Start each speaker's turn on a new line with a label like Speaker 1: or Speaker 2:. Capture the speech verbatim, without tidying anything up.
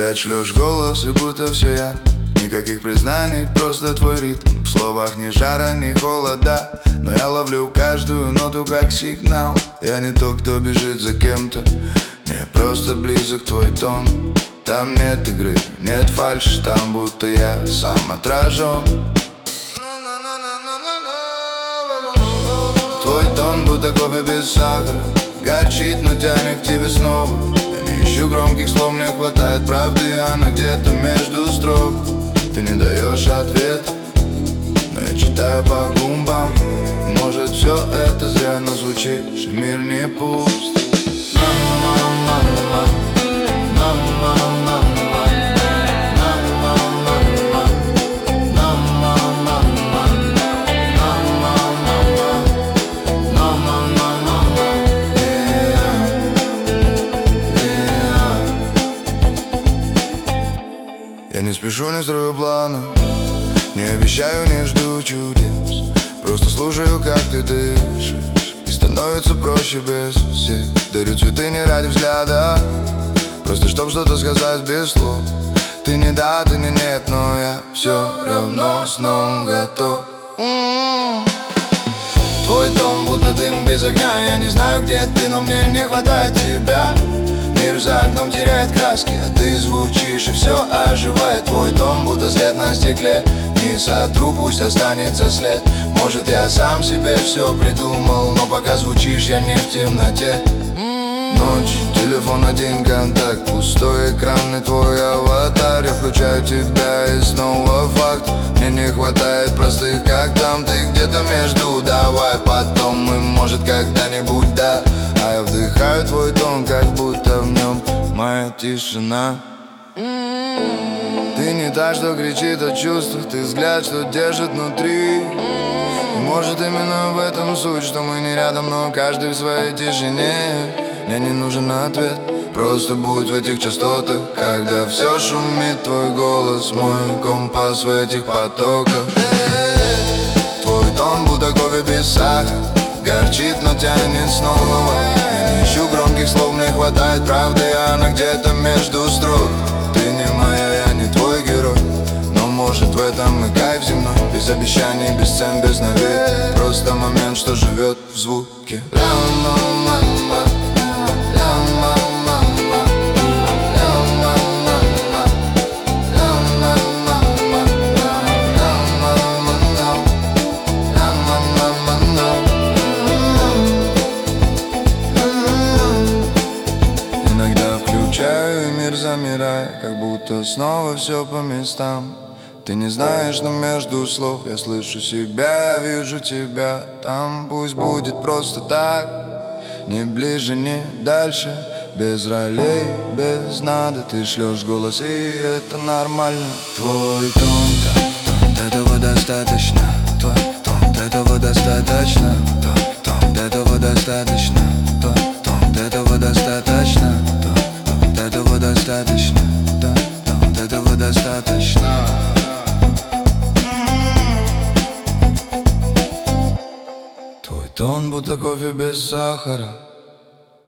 Speaker 1: опять шлешь голос, и будто все я. Никаких признаний, просто твой ритм. В словах ни жара, ни холода, но я ловлю каждую ноту как сигнал. Я не тот, кто бежит за кем-то, мне просто близок твой тон. Там нет игры, нет фальши, там будто я сам отражен. Твой тон будто кофе без сахара, горчит, но тянет к тебе снова. Я не ищу громких слов, мне хватает правды, она где-то между строк. Ты не даешь ответ, но я читаю по губам. Может, все это зря, но звучит, что мир не пуст. Я не спешу, не строю плана, не обещаю, не жду чудес. Просто слушаю, как ты дышишь, и становится проще без всех. Дарю цветы не ради взгляда, просто чтоб что-то сказать без слов. Ты не да, ты не нет, но я все равно снова готов. м-м-м. Твой дом будто дым без огня, я не знаю, где ты, но мне не хватает тебя. Мир за окном теряет краски, а ты звучишь, и все оживает. Твой дом будто след на стекле, не сотру, пусть останется след. Может, я сам себе все придумал, но пока звучишь, я не в темноте. Ночь, телефон один контакт, пустой экран и твой аватар. Я включаю тебя и снова факт. Мне не хватает простых, как там. Ты где-то между, давай потом. Мы, может, когда-нибудь, да. А я вдыхаю твой тон, как будто в нем моя тишина. Ты не та, что кричит о чувствах, ты взгляд, что держит внутри. И может, именно в этом суть, что мы не рядом, но каждый в своей тишине. Мне не нужен ответ, просто будь в этих частотах. Когда все шумит, твой голос, мой компас в этих потоках. Твой тон будто кофе без сахара, горчит, но тянет снова. Я не ищу громких слов, мне хватает правды, она где-то между строк. Ты не моя, я не твой герой, но может в этом и кайф земной. Без обещаний, без цен, без навек, просто момент, что живет в звуке. Мир замирает, как будто снова все по местам. Ты не знаешь, но между слов я слышу себя, вижу тебя там. Пусть будет просто так, ни ближе, ни дальше. Без ролей, без надо, ты шлешь голос, и это нормально. Твой тон, тон, этого достаточно. Твой тон, этого достаточно. Твой тон, этого достаточно. Твой тон, этого достаточно. Этого достаточно, да, да, этого достаточно. Твой тон будто кофе без сахара,